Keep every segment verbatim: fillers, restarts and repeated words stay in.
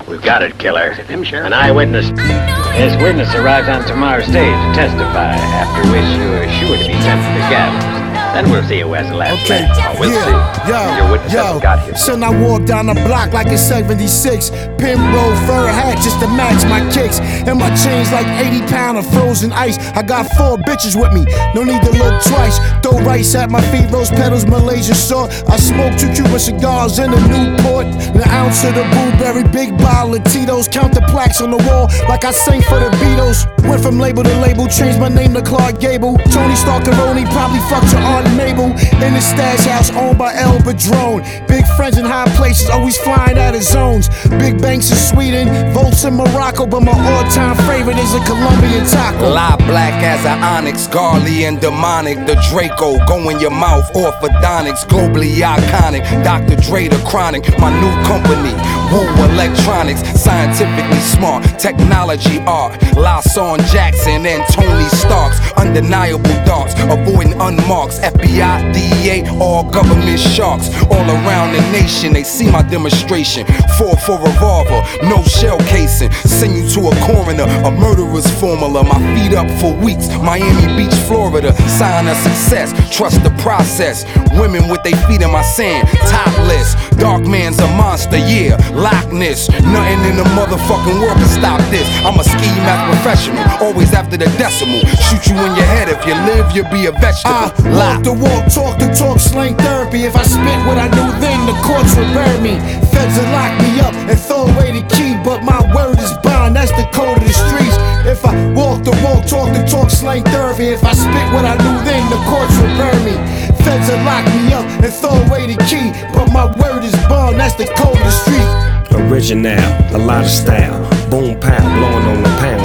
We've got it, killer. Is it him, Sheriff? An eyewitness. This witness arrives on tomorrow's stage to testify, after which you are sure to be sent to the gallows. Then we'll see who has the last Okay, laugh. Oh, we'll yeah, see. yo, Your witness yo, hasn't got here. son, I walk down the block like it's seventy-six. Pimp roll fur hat just to match my kicks. And my chains like eighty pound of frozen ice. I got four bitches with me, no need to look twice. Throw rice at my feet, rose petals, Malaysian salt. I smoke two Cuban cigars in a Newport. An ounce of the blueberry, big bottle of Tito's. Count the plaques on the wall like I sang for the Beatles. Went from label to label, changed my name to Clark Gable. Tony Starcaroni probably fucked your Aunt Mabel. In the stash house owned by El Padrone. Big friends in high places, always flying out of zones. Big banks in Sweden, volts in Morocco. But my all-time favorite is a Colombian taco. Lie black as an onyx, garly and demonic. The Draco, go in your mouth, orthodontics. Globally iconic, Doctor Dre the chronic. My new company, Woo Electronics. Scientifically smart, technology art. Lawson Jackson and Tony Starks. Undeniable darts, avoiding unmarks. F B I, D E A, all government sharks. All around the nation, they see my demonstration. Four for revolver, no shell casing. Send you to a coroner, a murderer's formula. My feet up for weeks, Miami Beach, Florida. Sign of success, trust the process. Women with their feet in my sand, topless. Dark man's a monster, yeah, Loch Ness. Nothing in the motherfucking world can stop this. I'm a ski math professional, always after the decimal. Shoot you in your head, if you live, you'll be a vegetable. I walk the walk, talk the talk, slang therapy. If I spit what I knew then, the courts will bury me. Feds will lock me up and throw away the key, but my word is bond, that's the code of the streets. If I walk the walk, talk the talk, slang therapy. If I spit what I knew then, the courts will bury me. Feds will lock me up and throw away the key, but my word is bond, that's the code of the streets. Original, a lot of style. Boom pow, blowing on the pound.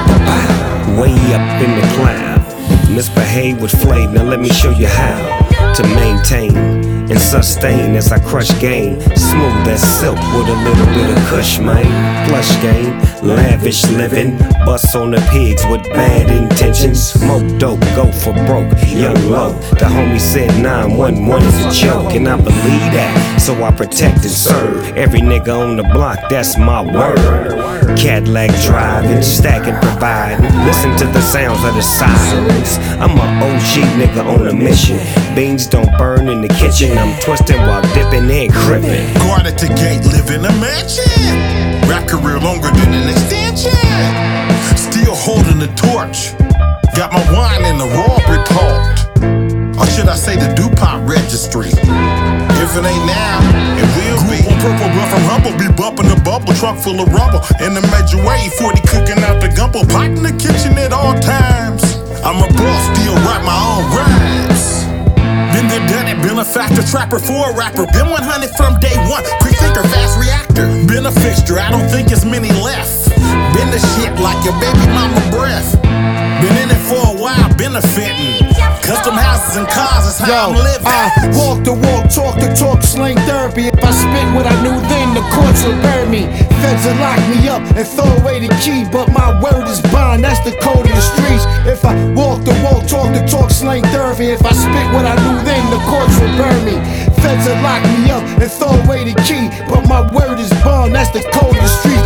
Way up in the cloud. Misbehave with flame, now let me show you how to maintain and sustain as I crush game. Smooth as silk with a little bit of kush, man. Plush game, lavish living. Bust on the pigs with bad intentions. Smoke dope, go for broke, young low. The homie said nine one one is a joke, and I believe that, so I protect and serve every nigga on the block, that's my word. Cadillac driving, stacking, providing. Listen to the sounds of the sirens. I'm a O G nigga on a mission. Beans don't burn in the kitchen. I'm twisting while dipping and crippin'. Guard at the gate, live in a mansion. Rap career longer than an extension. Still holding the torch. Got my wine in the raw report. Or should I say the DuPont registry? If it ain't now, it will be. Purple blood from Humble, be bumping the bubble, truck full of rubble. In the major way, forty cooking out the gumbo, pot in the kitchen at all times. I'm a boss, still write my own rhymes. Been there, done it, been a factor, trapper for a rapper. Been one hundred from day one, quick thinker, fast reactor. Been a fixture, I don't think it's many left. Been the shit like your baby mama breath. Been in it for a while, benefiting. Custom houses and cars is how I'm Yo, living. I walk the walk, talk the talk, slang therapy. If I spit what I knew then, the courts will bury me. Feds will lock me up and throw away the key, but my word is bond, that's the code of the streets. If I walk the walk, talk the talk, slang therapy. If I spit what I knew then, the courts will bury me. Feds will lock me up and throw away the key, but my word is bond, that's the code of the streets.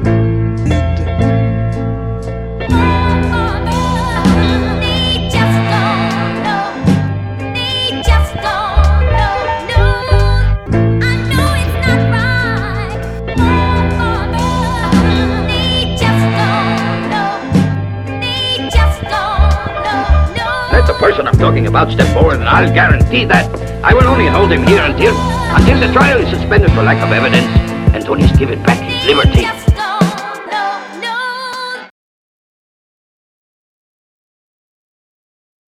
Let the person I'm talking about step forward, and I'll guarantee that I will only hold him here until until the trial is suspended for lack of evidence and Tony's given back his liberty.